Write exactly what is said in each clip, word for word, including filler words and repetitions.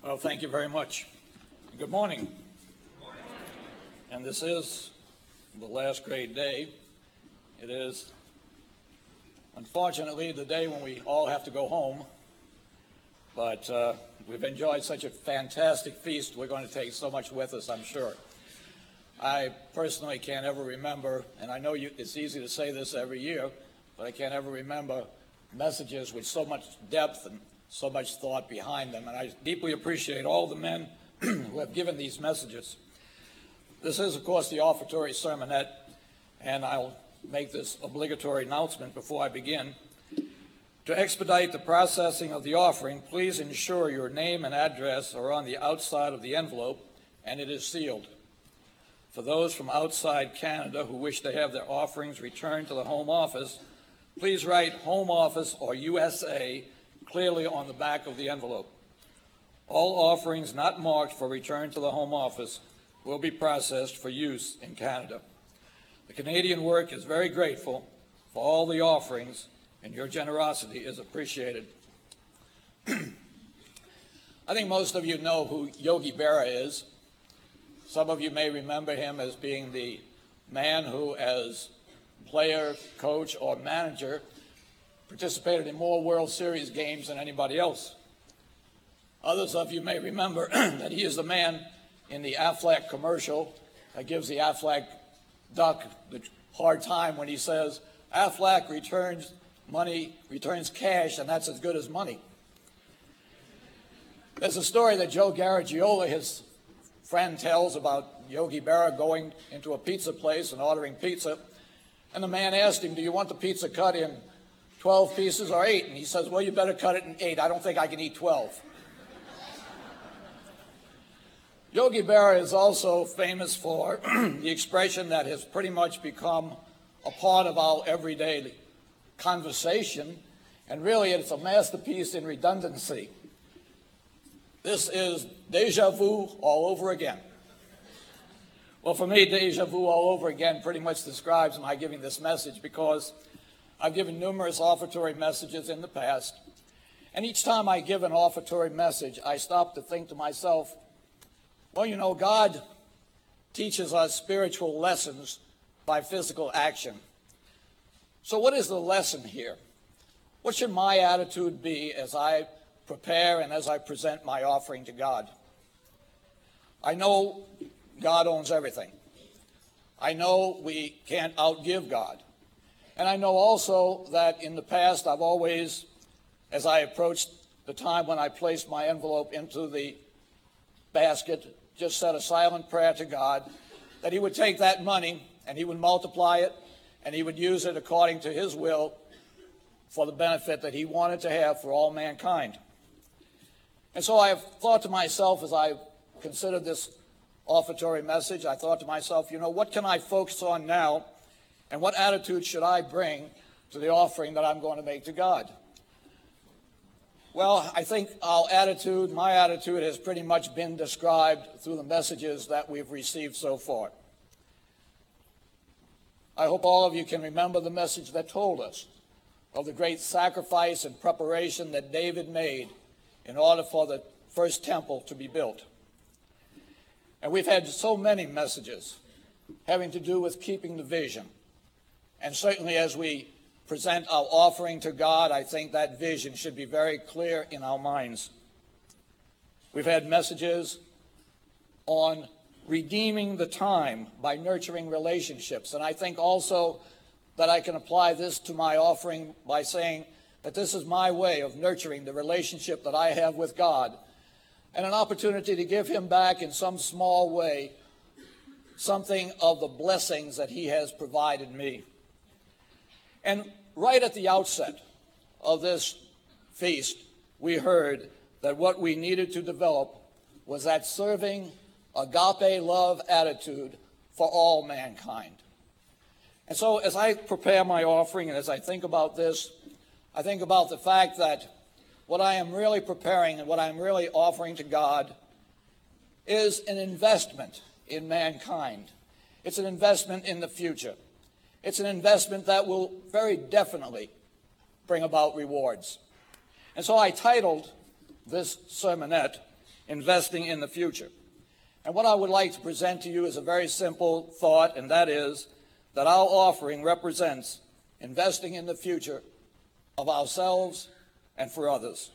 Well, thank you very much. Good morning. Good morning. And this is the last great day. It is, unfortunately, the day when we all have to go home. But uh, we've enjoyed such a fantastic feast. We're going to take so much with us, I'm sure. I personally can't ever remember, and I know you, it's easy to say this every year, but I can't ever remember messages with so much depth and so much thought behind them, and I deeply appreciate all the men who have given these messages. This is, of course, the offertory sermonette, and I'll make this obligatory announcement before I begin. To expedite the processing of the offering, please ensure your name and address are on the outside of the envelope, and it is sealed. For those from outside Canada who wish to have their offerings returned to the Home Office, please write Home Office or U S A clearly on the back of the envelope. All offerings not marked for return to the Home Office will be processed for use in Canada. The Canadian work is very grateful for all the offerings, and your generosity is appreciated. I think most of you know who Yogi Berra is. Some of you may remember him as being the man who, as player, coach, or manager, participated in more World Series games than anybody else. Others of you may remember that he is the man in the Aflac commercial that gives the Aflac duck the hard time when he says, Aflac returns money, returns cash, and that's as good as money. There's a story that Joe Garagiola, his friend, tells about Yogi Berra going into a pizza place and ordering pizza, and the man asked him, do you want the pizza cut in twelve pieces or eight? And he says, well, you better cut it in eight. I don't think I can eat twelve. Yogi Berra is also famous for the expression that has pretty much become a part of our everyday conversation, and really it's a masterpiece in redundancy. This is deja vu all over again. Well, for me, deja vu all over again pretty much describes my giving this message, because I've given numerous offertory messages in the past, and each time I give an offertory message, I stop to think to myself, well, you know, God teaches us spiritual lessons by physical action. So what is the lesson here? What should my attitude be as I prepare and as I present my offering to God? I know God owns everything. I know we can't outgive God. And I know also that in the past I've always, as I approached the time when I placed my envelope into the basket, just said a silent prayer to God that he would take that money and he would multiply it and he would use it according to his will for the benefit that he wanted to have for all mankind. And so I've thought to myself as I considered this offertory message, I thought to myself, you know, what can I focus on now? And what attitude should I bring to the offering that I'm going to make to God? Well, I think our attitude, my attitude, has pretty much been described through the messages that we've received so far. I hope all of you can remember the message that told us of the great sacrifice and preparation that David made in order for the first temple to be built. And we've had so many messages having to do with keeping the vision. And certainly as we present our offering to God, I think that vision should be very clear in our minds. We've had messages on redeeming the time by nurturing relationships. And I think also that I can apply this to my offering by saying that this is my way of nurturing the relationship that I have with God, and an opportunity to give him back in some small way something of the blessings that he has provided me. And right at the outset of this feast, we heard that what we needed to develop was that serving, agape love attitude for all mankind. And so as I prepare my offering and as I think about this, I think about the fact that what I am really preparing and what I'm really offering to God is an investment in mankind. It's an investment in the future. It's an investment that will very definitely bring about rewards. And so I titled this sermonette, investing in the future. And what I would like to present to you is a very simple thought, and that is that our offering represents investing in the future of ourselves and for others.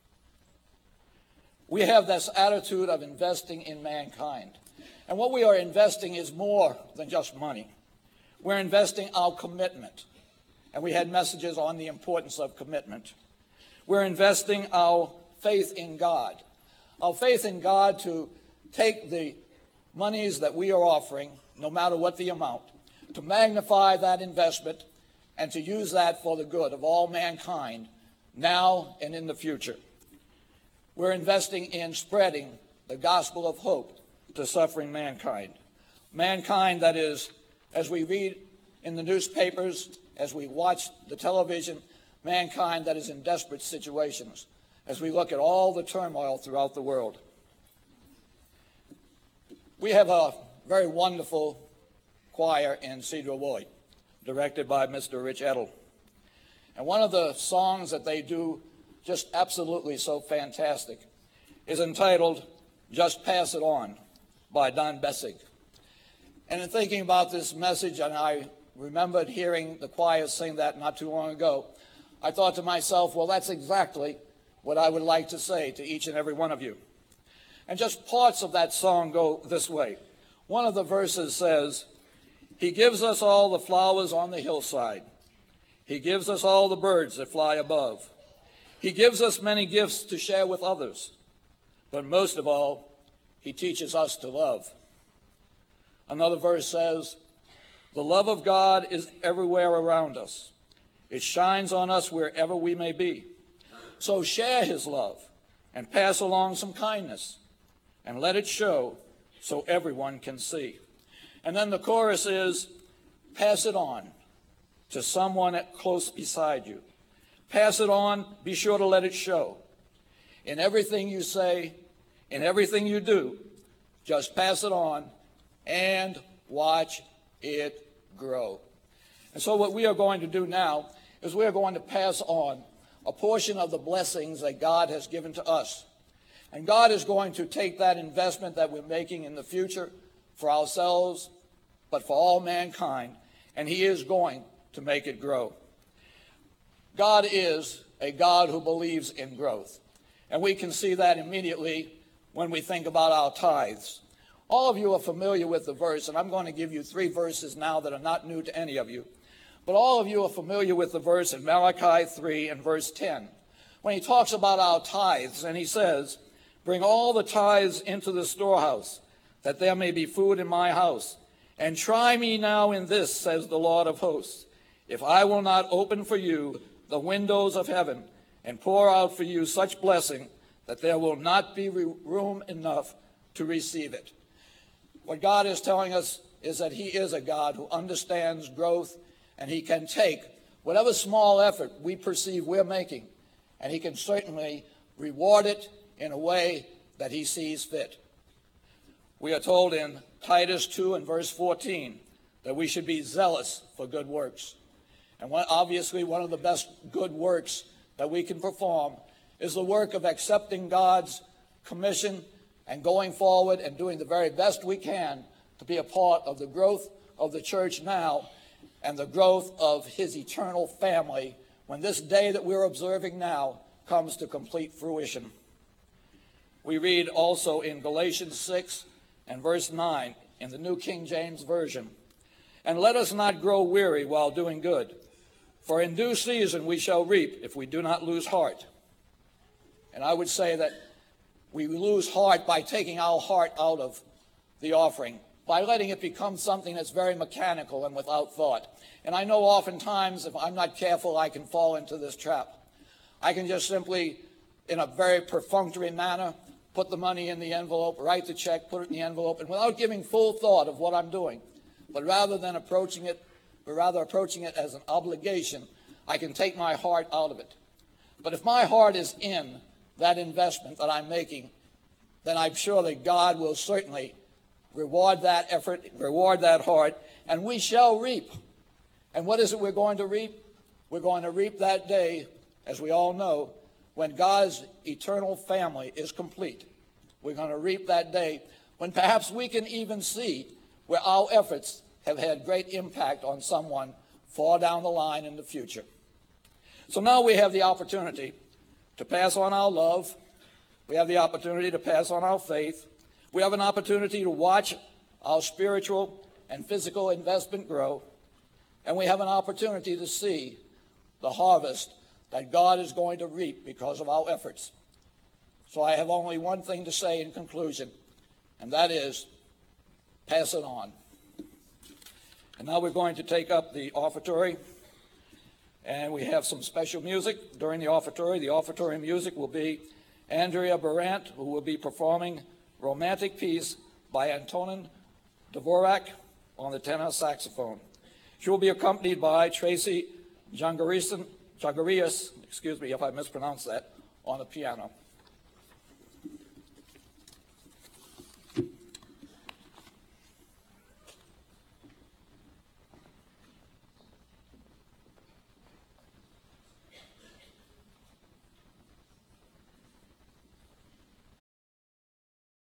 We have this attitude of investing in mankind. And what we are investing is more than just money. We're investing our commitment. And we had messages on the importance of commitment. We're investing our faith in God. Our faith in God to take the monies that we are offering, no matter what the amount, to magnify that investment and to use that for the good of all mankind now and in the future. We're investing in spreading the gospel of hope to suffering mankind. Mankind that is, as we read in the newspapers, as we watch the television, mankind that is in desperate situations, as we look at all the turmoil throughout the world. We have a very wonderful choir in Cedar Lloyd, directed by Mister Rich Edel. And one of the songs that they do just absolutely so fantastic is entitled Just Pass It On by Don Bessig. And in thinking about this message, and I remembered hearing the choir sing that not too long ago, I thought to myself, well, that's exactly what I would like to say to each and every one of you. And just parts of that song go this way. One of the verses says, "He gives us all the flowers on the hillside. He gives us all the birds that fly above. He gives us many gifts to share with others. But most of all, he teaches us to love." Another verse says, "The love of God is everywhere around us. It shines on us wherever we may be. So share his love and pass along some kindness and let it show so everyone can see." And then the chorus is, "Pass it on to someone close beside you. Pass it on, be sure to let it show. In everything you say, in everything you do, just pass it on and watch it grow." And so what we are going to do now is we are going to pass on a portion of the blessings that God has given to us. And God is going to take that investment that we're making in the future for ourselves, but for all mankind, and he is going to make it grow. God is a God who believes in growth. And we can see that immediately when we think about our tithes. All of you are familiar with the verse, and I'm going to give you three verses now that are not new to any of you. But all of you are familiar with the verse in Malachi three and verse ten, when he talks about our tithes, and he says, "Bring all the tithes into the storehouse, that there may be food in my house. And try me now in this, says the Lord of hosts, if I will not open for you the windows of heaven and pour out for you such blessing that there will not be room enough to receive it." What God is telling us is that he is a God who understands growth, and he can take whatever small effort we perceive we're making, and he can certainly reward it in a way that he sees fit. We are told in Titus two and verse fourteen that we should be zealous for good works. And one, obviously one of the best good works that we can perform is the work of accepting God's commission and going forward and doing the very best we can to be a part of the growth of the church now and the growth of his eternal family when this day that we're observing now comes to complete fruition. We read also in Galatians six and verse nine in the New King James Version, "And let us not grow weary while doing good, for in due season we shall reap if we do not lose heart." And I would say that we lose heart by taking our heart out of the offering, by letting it become something that's very mechanical and without thought. And I know oftentimes, if I'm not careful, I can fall into this trap. I can just simply, in a very perfunctory manner, put the money in the envelope, write the check, put it in the envelope, and without giving full thought of what I'm doing. But rather than approaching it, but rather approaching it as an obligation, I can take my heart out of it. But if my heart is in that investment that I'm making, then I'm sure that God will certainly reward that effort, reward that heart, and we shall reap. And what is it we're going to reap? We're going to reap that day, as we all know, when God's eternal family is complete, we're going to reap that day when perhaps we can even see where our efforts have had great impact on someone far down the line in the future. So now we have the opportunity to pass on our love. We have the opportunity to pass on our faith. We have an opportunity to watch our spiritual and physical investment grow. And we have an opportunity to see the harvest that God is going to reap because of our efforts. So I have only one thing to say in conclusion, and that is, pass it on. And now we're going to take up the offertory, and we have some special music during the offertory. The offertory music will be Andrea Barant, who will be performing Romantic Peace by Antonin Dvorak on the tenor saxophone. She will be accompanied by Tracy Jangarias, excuse me if I mispronounce that, on the piano.